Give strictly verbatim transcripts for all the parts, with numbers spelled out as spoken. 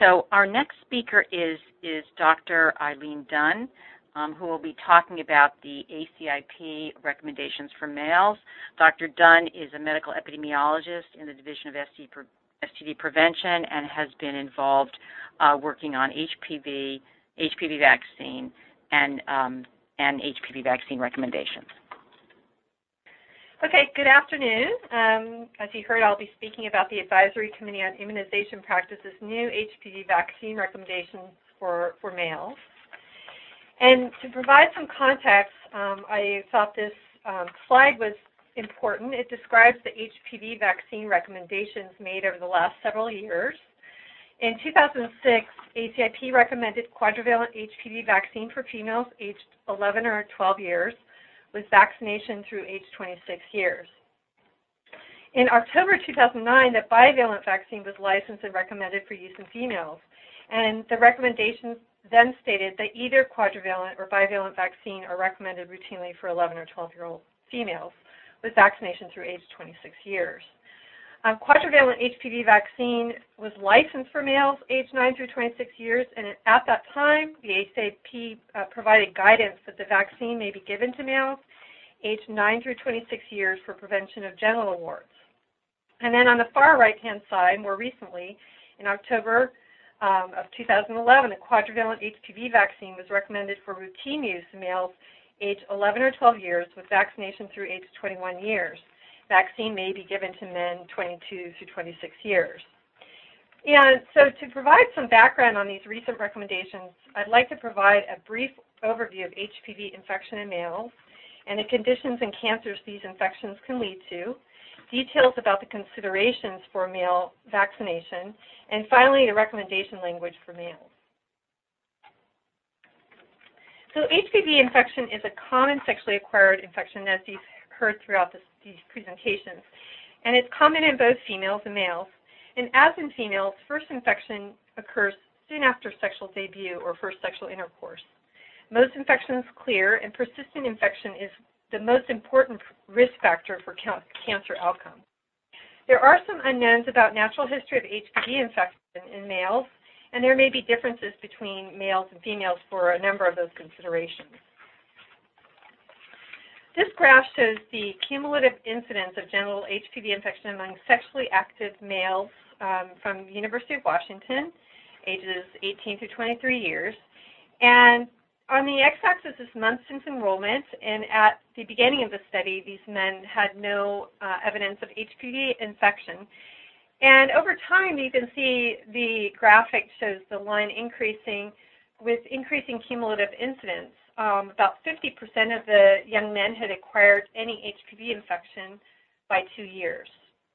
So our next speaker is, is Doctor Eileen Dunn, um, who will be talking about the A C I P recommendations for males. Doctor Dunn is a medical epidemiologist in the Division of S T D Prevention and has been involved uh, working on H P V, H P V vaccine, and, um, and H P V vaccine recommendations. Okay, good afternoon. Um, as you heard, I'll be speaking about the Advisory Committee on Immunization Practices' new H P V vaccine recommendations for, for males. And to provide some context, um, I thought this um, slide was important. It describes the H P V vaccine recommendations made over the last several years. In two thousand six, A C I P recommended quadrivalent H P V vaccine for females aged eleven or twelve years, with vaccination through age twenty-six years. In October two thousand nine, the bivalent vaccine was licensed and recommended for use in females. And the recommendations then stated that either quadrivalent or bivalent vaccine are recommended routinely for eleven or twelve-year-old females, with vaccination through age twenty-six years. Um, quadrivalent H P V vaccine was licensed for males aged nine through twenty-six years, and at that time, the A C I P uh, provided guidance that the vaccine may be given to males aged nine through twenty-six years for prevention of genital warts. And then on the far right-hand side, more recently, in October um, of two thousand eleven, a quadrivalent H P V vaccine was recommended for routine use in males aged eleven or twelve years with vaccination through age twenty-one years. Vaccine may be given to men twenty-two through twenty-six years. And so to provide some background on these recent recommendations, I'd like to provide a brief overview of H P V infection in males and the conditions and cancers these infections can lead to, details about the considerations for male vaccination, and finally the recommendation language for males. So H P V infection is a common sexually acquired infection, as you've heard throughout this, these presentations, and it's common in both females and males. And as in females, first infection occurs soon after sexual debut or first sexual intercourse. Most infections clear, and persistent infection is the most important risk factor for cancer outcome. There are some unknowns about natural history of H P V infection in males, and there may be differences between males and females for a number of those considerations. This graph shows the cumulative incidence of genital H P V infection among sexually active males um, from the University of Washington, ages eighteen through twenty-three years. And on the x-axis is months since enrollment, and at the beginning of the study, these men had no uh, evidence of H P V infection. And over time, you can see the graphic shows the line increasing with increasing cumulative incidence. Um, about fifty percent of the young men had acquired any H P V infection by two years.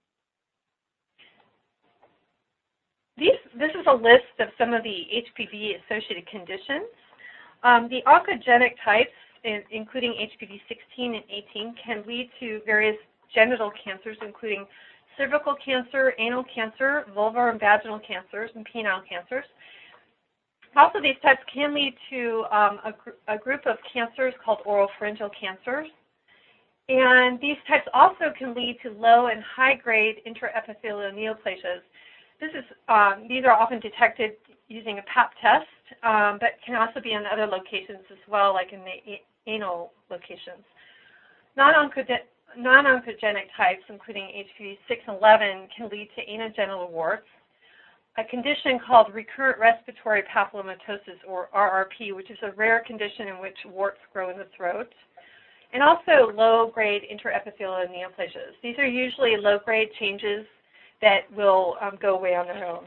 These, this is a list of some of the H P V-associated conditions. Um, the oncogenic types, in, including H P V sixteen and eighteen, can lead to various genital cancers, including cervical cancer, anal cancer, vulvar and vaginal cancers, and penile cancers. Also, these types can lead to um, a, gr a group of cancers called oropharyngeal cancers. And these types also can lead to low and high-grade intraepithelial neoplasias. This is, um, these are often detected using a pap test, um, but can also be in other locations as well, like in the anal locations. Non-oncogenic non-oncogenic types, including H P V six and eleven, can lead to anogenital warts, a condition called recurrent respiratory papillomatosis, or R R P, which is a rare condition in which warts grow in the throat, and also low-grade intraepithelial neoplasias. These are usually low-grade changes that will um, go away on their own.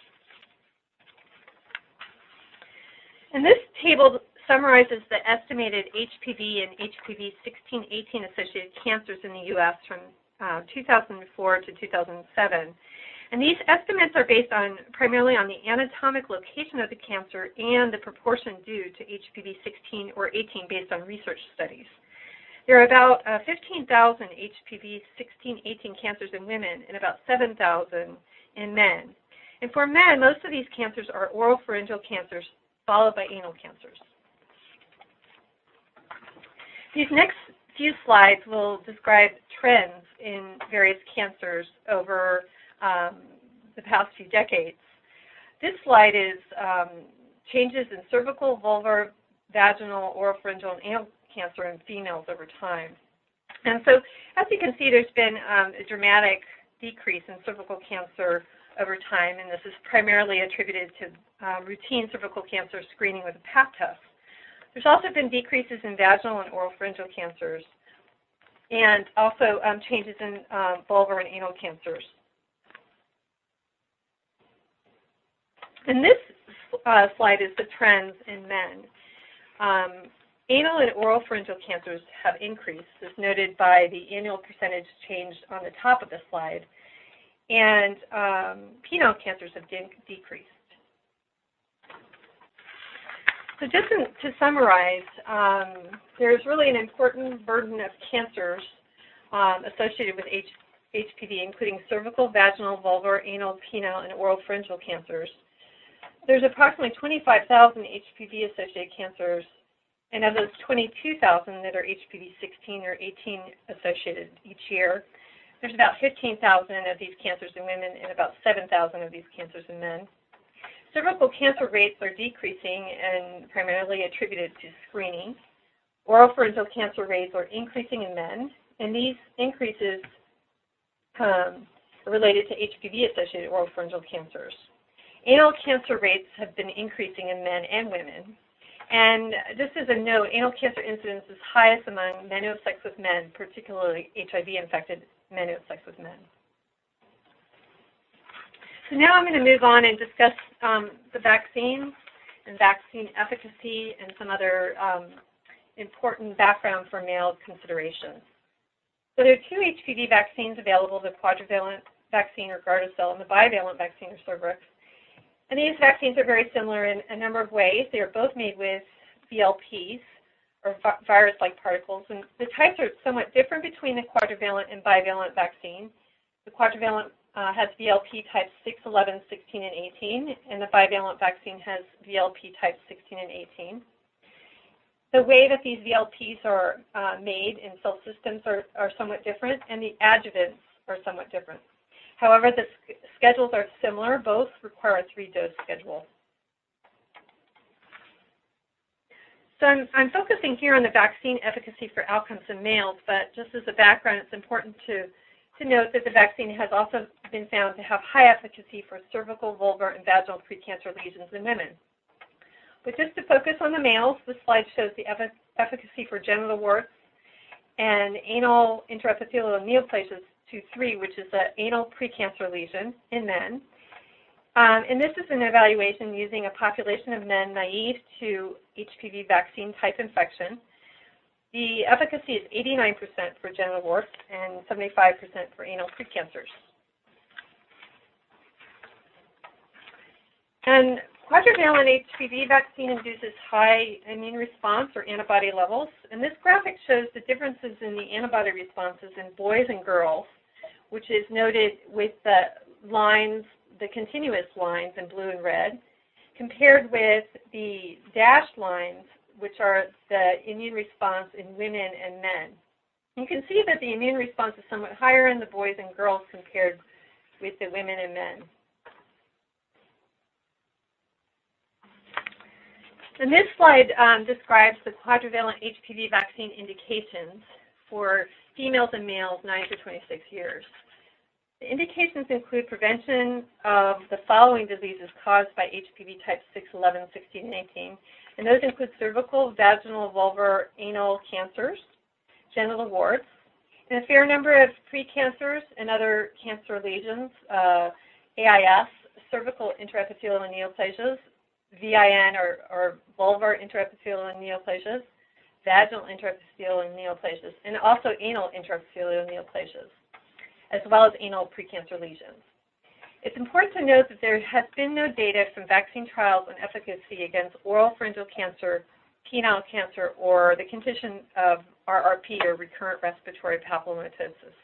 And this table summarizes the estimated H P V and H P V sixteen eighteen associated cancers in the U S from uh, two thousand four to two thousand seven. And these estimates are based on primarily on the anatomic location of the cancer and the proportion due to H P V sixteen or eighteen based on research studies. There are about uh, fifteen thousand H P V sixteen eighteen cancers in women and about seven thousand in men. And for men, most of these cancers are oropharyngeal cancers, followed by anal cancers. These next few slides will describe trends in various cancers over um, the past few decades. this slide is um, changes in cervical, vulvar, vaginal, oropharyngeal, and anal cancer in females over time. And so, as you can see, there's been um, a dramatic decrease in cervical cancer over time, and this is primarily attributed to uh, routine cervical cancer screening with a Pap test. There's also been decreases in vaginal and oropharyngeal cancers, and also um, changes in um, vulvar and anal cancers. And this uh, slide is the trends in men. Um, anal and oropharyngeal cancers have increased, as noted by the annual percentage change on the top of the slide, and um, penile cancers have de decreased. So just in, to summarize, um, there's really an important burden of cancers um, associated with H HPV, including cervical, vaginal, vulvar, anal, penile, and oropharyngeal cancers. There's approximately twenty-five thousand H P V-associated cancers, and of those twenty-two thousand that are H P V sixteen or eighteen associated each year, there's about fifteen thousand of these cancers in women and about seven thousand of these cancers in men. Cervical cancer rates are decreasing and primarily attributed to screening. Oropharyngeal cancer rates are increasing in men, and these increases um, are related to H P V-associated oropharyngeal cancers. Anal cancer rates have been increasing in men and women. And just as a note, anal cancer incidence is highest among men who have sex with men, particularly H I V-infected men who have sex with men. So now I'm going to move on and discuss um, the vaccine and vaccine efficacy and some other um, important background for male considerations. So there are two H P V vaccines available, the quadrivalent vaccine or Gardasil and the bivalent vaccine or Cervarix. And these vaccines are very similar in a number of ways. They are both made with V L Ps, or virus-like particles, and the types are somewhat different between the quadrivalent and bivalent vaccine. The quadrivalent uh, has V L P types six, eleven, sixteen, and eighteen, and the bivalent vaccine has V L P types sixteen and eighteen. The way that these V L Ps are uh, made in cell systems are, are somewhat different, and the adjuvants are somewhat different. However, the schedules are similar. Both require a three-dose schedule. So I'm, I'm focusing here on the vaccine efficacy for outcomes in males, but just as a background, it's important to, to note that the vaccine has also been found to have high efficacy for cervical, vulvar, and vaginal precancer lesions in women. But just to focus on the males, this slide shows the eff efficacy for genital warts and anal intraepithelial neoplasias two three, which is an anal precancer lesion in men. Um, and this is an evaluation using a population of men naive to H P V vaccine type infection. The efficacy is eighty-nine percent for genital warts and seventy-five percent for anal precancers. And quadrivalent H P V vaccine induces high immune response or antibody levels. And this graphic shows the differences in the antibody responses in boys and girls, which is noted with the lines, the continuous lines in blue and red, compared with the dashed lines, which are the immune response in women and men. You can see that the immune response is somewhat higher in the boys and girls compared with the women and men. And this slide um, describes the quadrivalent H P V vaccine indications for females and males nine to twenty-six years. The indications include prevention of the following diseases caused by H P V types six, eleven, sixteen, and eighteen, and those include cervical, vaginal, vulvar, anal cancers, genital warts, and a fair number of precancers and other cancer lesions, uh, A I S, cervical intraepithelial neoplasias, V I N or, or vulvar intraepithelial neoplasias, vaginal intraepithelial neoplasias, and also anal intraepithelial neoplasias, as well as anal precancer lesions. It's important to note that there has been no data from vaccine trials on efficacy against oropharyngeal cancer, penile cancer, or the condition of R R P, or recurrent respiratory papillomatosis.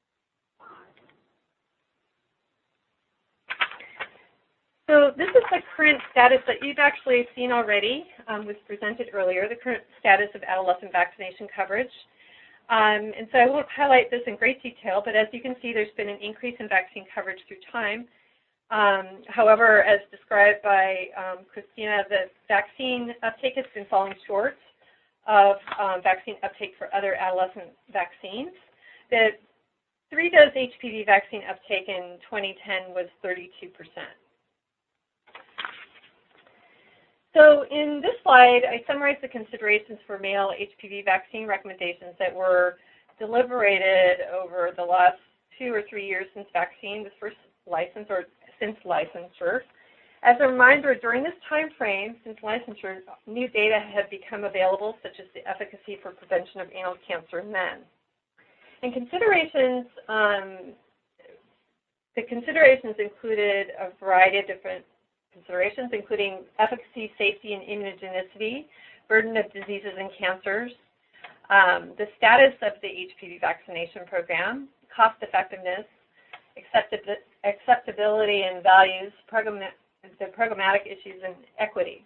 So this is the current status that you've actually seen already, um, was presented earlier, the current status of adolescent vaccination coverage. Um, and so I won't highlight this in great detail, but as you can see, there's been an increase in vaccine coverage through time. Um, however, as described by um, Christina, the vaccine uptake has been falling short of um, vaccine uptake for other adolescent vaccines. The three-dose H P V vaccine uptake in twenty ten was thirty-two percent. So in this slide, I summarized the considerations for male H P V vaccine recommendations that were deliberated over the last two or three years since vaccine was first licensed or since licensure. As a reminder, during this time frame, since licensure, new data have become available, such as the efficacy for prevention of anal cancer in men. And considerations, um, the considerations included a variety of different considerations, including efficacy, safety, and immunogenicity, burden of diseases and cancers, um, the status of the H P V vaccination program, cost effectiveness, acceptability and values, program, the programmatic issues, and equity.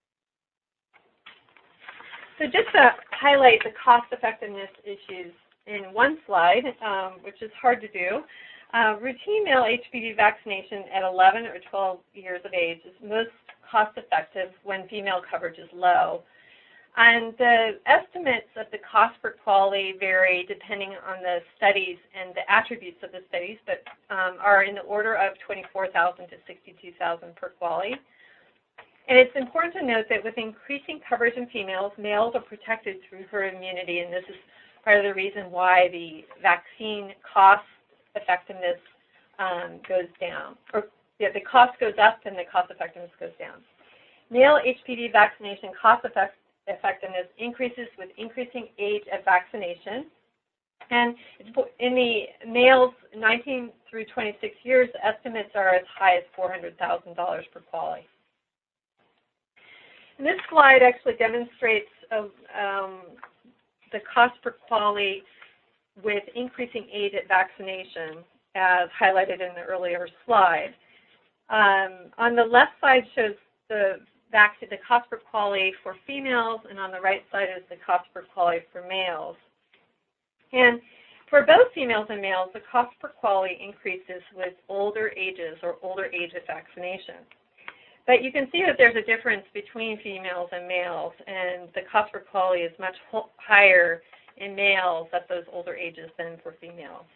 So just to highlight the cost effectiveness issues in one slide, um, which is hard to do, uh, routine male H P V vaccination at eleven or twelve years of age is most cost effective when female coverage is low. And the estimates of the cost per quality vary depending on the studies and the attributes of the studies, but um, are in the order of twenty-four thousand dollars to sixty-two thousand dollars per quality. And it's important to note that with increasing coverage in females, males are protected through herd immunity, and this is part of the reason why the vaccine cost effectiveness um, goes down, or yeah, the cost goes up and the cost effectiveness goes down. Male H P V vaccination cost effectiveness effectiveness increases with increasing age at vaccination. And in the males nineteen through twenty-six years, estimates are as high as four hundred thousand dollars per quality. And this slide actually demonstrates uh, um, the cost per quality with increasing age at vaccination, as highlighted in the earlier slide. Um, on the left side shows the Vaccine, the cost per quality for females, and on the right side is the cost per quality for males. And for both females and males, the cost per quality increases with older ages or older age of vaccination. But you can see that there's a difference between females and males, and the cost per quality is much higher in males at those older ages than for females.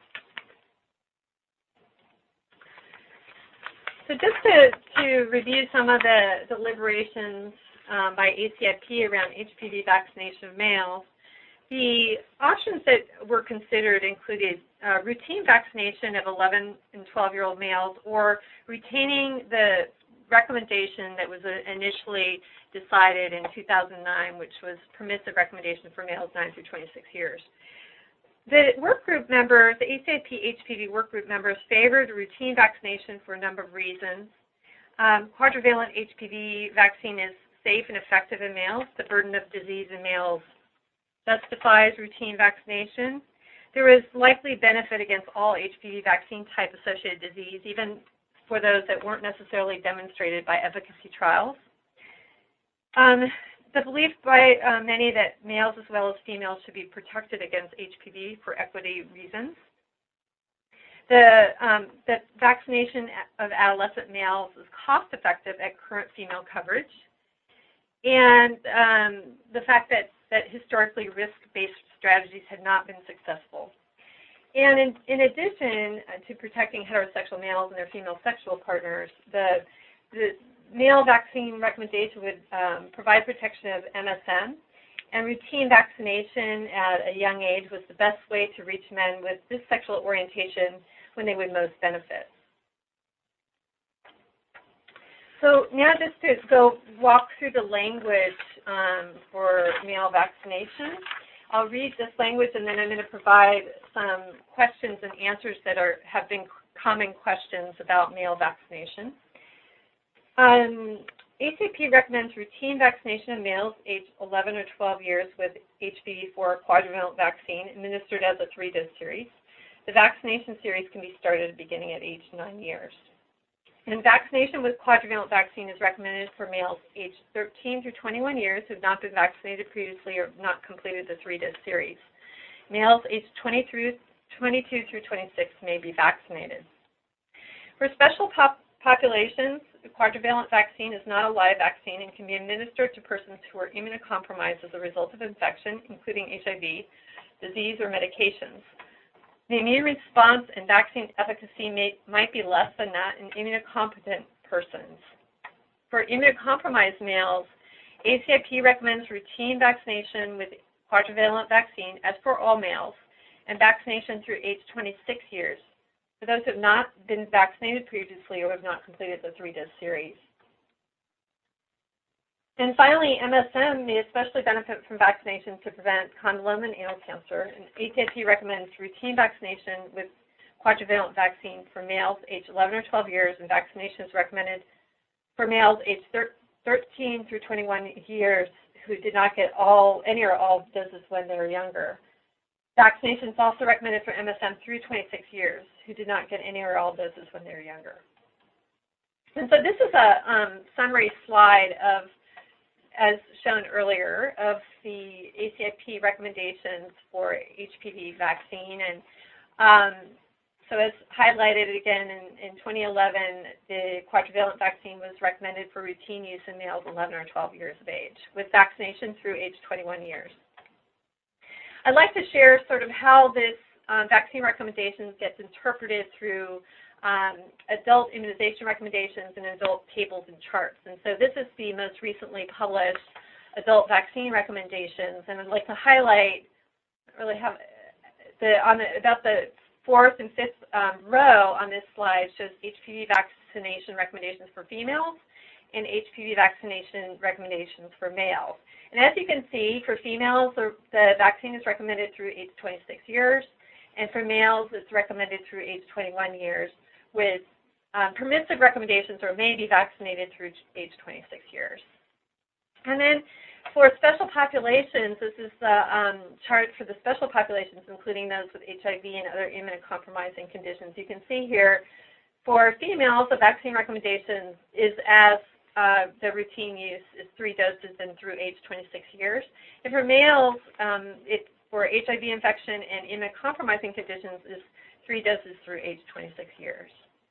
So just to, to review some of the deliberations um, by A C I P around H P V vaccination of males, the options that were considered included uh, routine vaccination of eleven and twelve-year-old males, or retaining the recommendation that was initially decided in two thousand nine, which was permissive recommendation for males nine through twenty-six years. The work group members, the A C I P H P V work group members, favored routine vaccination for a number of reasons. Um, quadrivalent H P V vaccine is safe and effective in males. The burden of disease in males justifies routine vaccination. There is likely benefit against all H P V vaccine type associated disease, even for those that weren't necessarily demonstrated by efficacy trials. Um, The belief by uh, many that males as well as females should be protected against H P V for equity reasons. The, um, the vaccination of adolescent males is cost effective at current female coverage. And um, the fact that, that historically risk-based strategies had not been successful. And in, in addition to protecting heterosexual males and their female sexual partners, the, the male vaccine recommendation would um, provide protection of M S M, and routine vaccination at a young age was the best way to reach men with this sexual orientation when they would most benefit. So now just to go walk through the language um, for male vaccination. I'll read this language, and then I'm going to provide some questions and answers that are have been common questions about male vaccination. Um, A C I P recommends routine vaccination of males aged eleven or twelve years with H P V four quadrivalent vaccine administered as a three-dose series. The vaccination series can be started at beginning at age nine years. And vaccination with quadrivalent vaccine is recommended for males aged thirteen through twenty-one years who have not been vaccinated previously or not completed the three-dose series. Males aged twenty-two through twenty-six may be vaccinated. For special pop populations, the quadrivalent vaccine is not a live vaccine and can be administered to persons who are immunocompromised as a result of infection, including H I V, disease, or medications. The immune response and vaccine efficacy may, might be less than that in immunocompetent persons. For immunocompromised males, A C I P recommends routine vaccination with quadrivalent vaccine, as for all males, and vaccination through age twenty-six years for those who have not been vaccinated previously or have not completed the three-dose series. And finally, M S M may especially benefit from vaccination to prevent condyloma and anal cancer, and A C I P recommends routine vaccination with quadrivalent vaccine for males aged eleven or twelve years, and vaccination is recommended for males aged thirteen through twenty-one years who did not get all, any or all doses when they were younger. Vaccination is also recommended for M S M through twenty-six years who did not get any or all doses when they were younger. And so this is a um, summary slide of, as shown earlier, of the A C I P recommendations for H P V vaccine. And um, so as highlighted again in, in twenty eleven, the quadrivalent vaccine was recommended for routine use in males eleven or twelve years of age, with vaccination through age twenty-one years. I'd like to share sort of how this um, vaccine recommendations gets interpreted through um, adult immunization recommendations and adult tables and charts. And so this is the most recently published adult vaccine recommendations, and I'd like to highlight, really have the on the about the fourth and fifth um, row on this slide shows H P V vaccination recommendations for females and H P V vaccination recommendations for males. And as you can see, for females, the, the vaccine is recommended through age twenty-six years, and for males, it's recommended through age twenty-one years, with um, permissive recommendations or may be vaccinated through age twenty-six years. And then for special populations, this is the um, chart for the special populations, including those with H I V and other immunocompromising conditions. You can see here, for females, the vaccine recommendation is as uh, the routine use is three doses and through age twenty-six years. And for males, um, it, for H I V infection and immunocompromising conditions is three doses through age twenty-six years.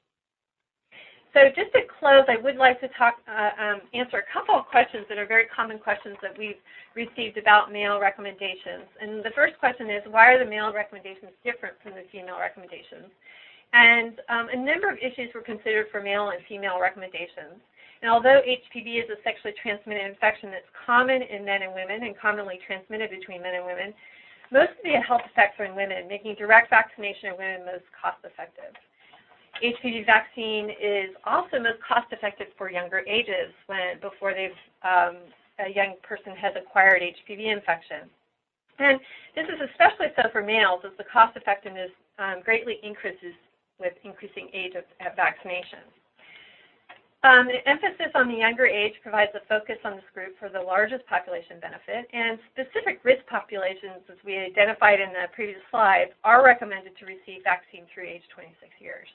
So just to close, I would like to talk, uh, um, answer a couple of questions that are very common questions that we've received about male recommendations. And the first question is, why are the male recommendations different from the female recommendations? And um, a number of issues were considered for male and female recommendations. And although H P V is a sexually transmitted infection that's common in men and women and commonly transmitted between men and women, most of the health effects are in women, making direct vaccination in women most cost-effective. H P V vaccine is also most cost-effective for younger ages, when before they've um, a young person has acquired H P V infection. And this is especially so for males, as the cost-effectiveness um, greatly increases with increasing age of, of vaccination. Um, the emphasis on the younger age provides a focus on this group for the largest population benefit, and specific risk populations, as we identified in the previous slide, are recommended to receive vaccine through age twenty-six years.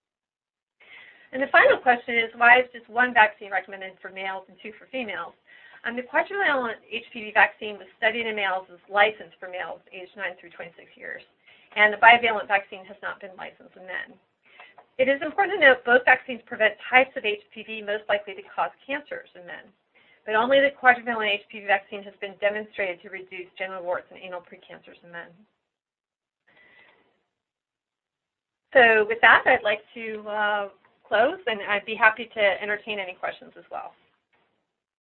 And the final question is, why is just one vaccine recommended for males and two for females? Um, the quadrivalent H P V vaccine was studied in males, is licensed for males aged nine through twenty-six years, and the bivalent vaccine has not been licensed in men. It is important to note both vaccines prevent types of H P V most likely to cause cancers in men, but only the quadrivalent H P V vaccine has been demonstrated to reduce genital warts and anal precancers in men. So with that, I'd like to uh, close, and I'd be happy to entertain any questions as well.